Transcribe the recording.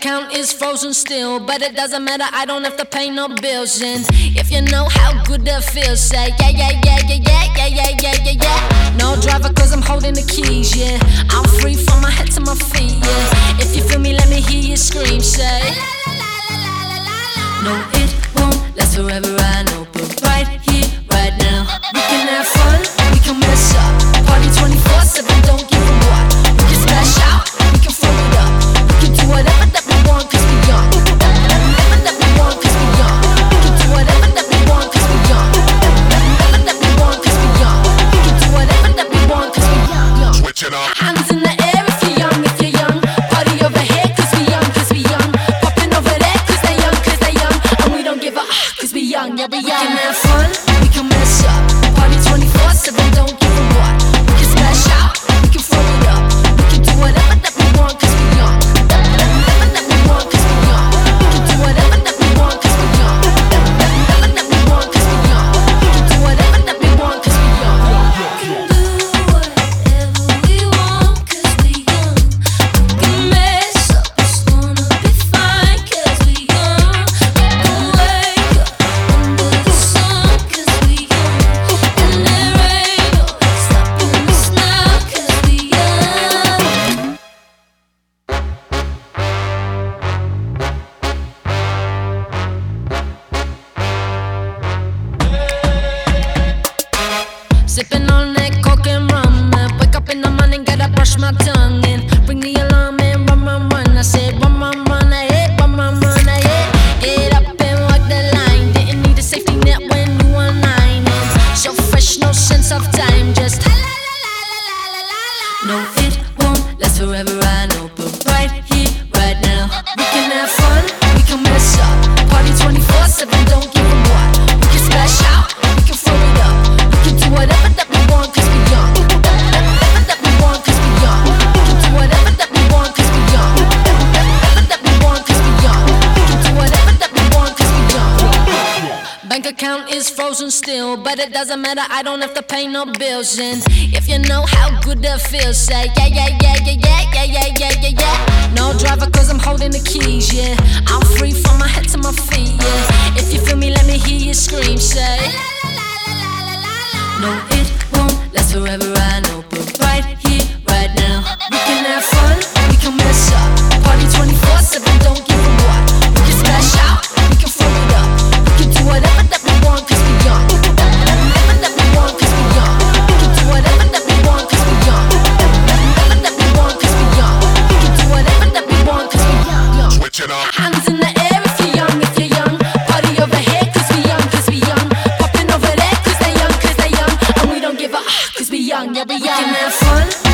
account is frozen still, but it doesn't matter, I don't have to pay no bills. And if you know how good that feels, say yeah, yeah, yeah, yeah, yeah, yeah, yeah, yeah, yeah, yeah. No driver cause I'm holding the keys, yeah. I'm free from my head to my feet, yeah. If you feel me, let me hear you scream, say no, it won't last forever, I know, but right here, right now, we can have fun, we can mess up. Party 24/7, don't give a what. We can smash out, we can throw it up. We can do whatever that we want cause we young. Whatever that we want cause we young. We can do whatever that we want cause we young. Whatever that we want cause we young. We can do whatever that we want cause we young. Switch it up. Hands in the air if you're young, if you're young. Party over here cause we young, cause we young. Popping over there cause they young, cause they young. And we don't give a cause we young, yeah we young. We can have fun, we can mess up. Party 24/7, don't give a what. We can smash out, we can throw it up. We can do whatever that we want cause we young. Whatever that we want cause we young. We can do whatever that we want cause we young. Whatever that we want cause we young. We can do whatever that we want cause we young. Sipping on that coke and rum, and wake up in the morning, gotta brush my tongue and ring the alarm and run, run, run. I said run, run, run, I hit, run, run, run, I hit. Get up and walk the line. Didn't need a safety net when you were 9. And so fresh, no sense of time, just no, it won't last forever, I know, but right here, right now, we can have fun, we can mess up. Party 24/7, don't give a what. We can smash out, we can throw it up. We can do whatever that we want cause we young. Whatever that we want cause we young. We can do whatever that we want cause we young. Whatever that we want cause we young. We can do whatever that we want cause we young. Bank account is frozen still, but it doesn't matter, I don't have to pay no bills. And if you know how good that feels, say yeah, yeah, yeah, yeah, yeah, yeah, yeah, yeah, yeah, yeah. No driver cause I'm holding the keys, yeah. I'm free from my head to my feet, yeah. If you feel me, let me hear you scream, say no, it won't last forever, I know, but right here, right now, we can have fun, we can mess up. Party 24/7, don't give a what. We can smash out, we can throw it up. We can do whatever that we want cause we young. Whatever that we want cause we young. We can do whatever that we want cause we young. Whatever that we want cause we young. We can do whatever that we want cause we young. Switch it up. Hands in the air if you're young, if you're young. Party over here cause we young, cause we young. Popping over there cause they young, cause they young. And we don't give a cause we young, yeah we young. We can have fun.